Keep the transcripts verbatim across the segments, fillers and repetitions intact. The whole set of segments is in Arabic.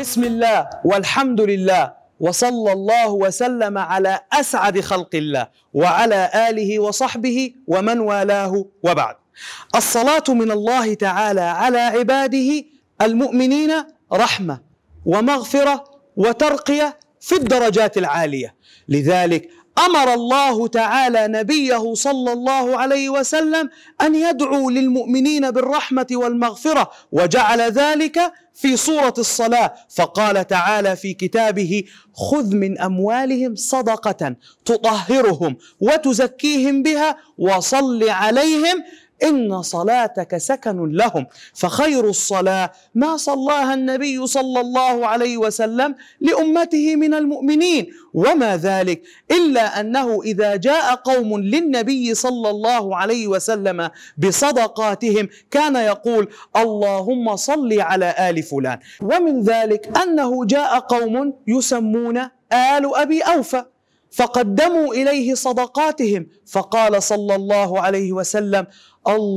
بسم الله والحمد لله وصلى الله وسلم على أسعد خلق الله وعلى آله وصحبه ومن والاه، وبعد. الصلاة من الله تعالى على عباده المؤمنين رحمة ومغفرة وترقية في الدرجات العالية. لذلك أمر الله تعالى نبيه صلى الله عليه وسلم أن يدعو للمؤمنين بالرحمة والمغفرة، وجعل ذلك في سورة الصلاة، فقال تعالى في كتابه: خذ من أموالهم صدقة تطهرهم وتزكيهم بها وصل عليهم إن صلاتك سكن لهم. فخير الصلاة ما صلاها النبي صلى الله عليه وسلم لأمته من المؤمنين، وما ذلك إلا أنه إذا جاء قوم للنبي صلى الله عليه وسلم بصدقاتهم كان يقول: اللهم صل على آل فلان. ومن ذلك أنه جاء قوم يسمون آل أبي أوفى فقدموا إليه صدقاتهم، فقال صلى الله عليه وسلم: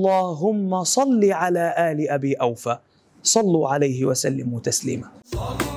اللهم صل على آل أبي أوفى. صلوا عليه وسلموا تسليما.